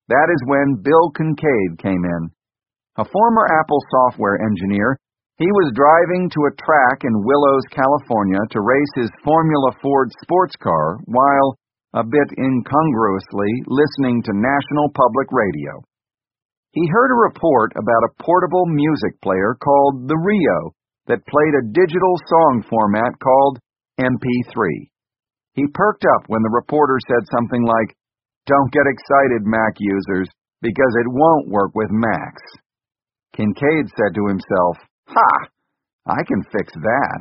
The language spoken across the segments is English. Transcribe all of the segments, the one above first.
That is when Bill Kincaid came in. A former Apple software engineer, he was driving to a track in Willows, California to race his Formula Ford sports car while, a bit incongruously, listening to National Public Radio. He heard a report about a portable music player called the Rio that played a digital song format called MP3. He perked up when the reporter said something like, "Don't get excited, Mac users, because it won't work with Macs." Kincaid said to himself, "Ha! I can fix that."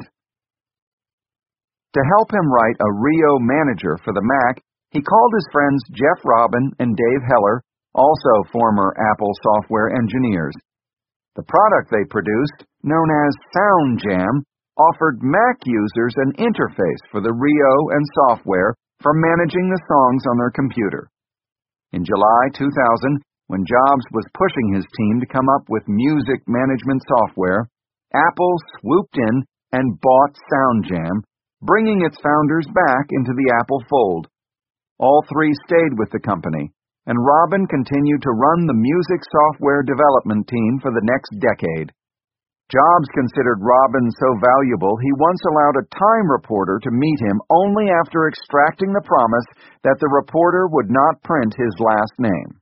To help him write a Rio manager for the Mac, he called his friends Jeff Robin and Dave Heller, also former Apple software engineers. The product they produced, known as SoundJam, offered Mac users an interface for the Rio and software for managing the songs on their computer. In July 2000, when Jobs was pushing his team to come up with music management software, Apple swooped in and bought SoundJam, bringing its founders back into the Apple fold. All three stayed with the company, and Robin continued to run the music software development team for the next decade. Jobs considered Robin so valuable he once allowed a Time reporter to meet him only after extracting the promise that the reporter would not print his last name.